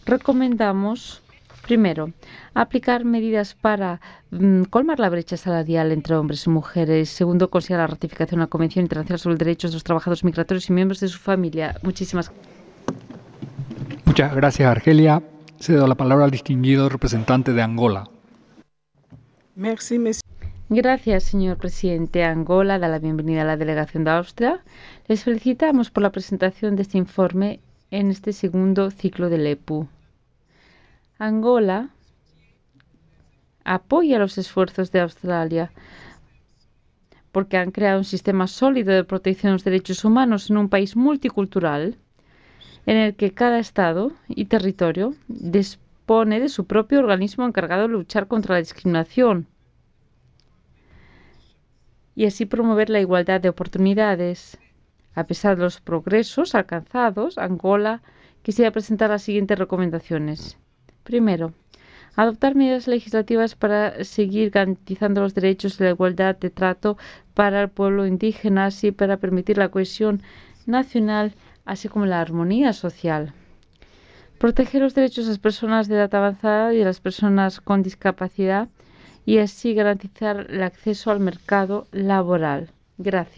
recomendamos, primero, aplicar medidas para colmar la brecha salarial entre hombres y mujeres. Segundo, considerar la ratificación de la Convención Internacional sobre los Derechos de los Trabajadores Migratorios y Miembros de su Familia. Muchísimas gracias. Muchas gracias, Argelia. Cedo la palabra al distinguido representante de Angola. Gracias, señor presidente. Angola da la bienvenida a la delegación de Austria. Les felicitamos por la presentación de este informe en este segundo ciclo del EPU. Angola apoya los esfuerzos de Australia porque han creado un sistema sólido de protección de los derechos humanos en un país multicultural en el que cada estado y territorio dispone de su propio organismo encargado de luchar contra la discriminación y así promover la igualdad de oportunidades. A pesar de los progresos alcanzados, Angola quisiera presentar las siguientes recomendaciones. Primero, adoptar medidas legislativas para seguir garantizando los derechos y la igualdad de trato para el pueblo indígena, así para permitir la cohesión nacional, así como la armonía social. Proteger los derechos de las personas de edad avanzada y de las personas con discapacidad y así garantizar el acceso al mercado laboral. Gracias.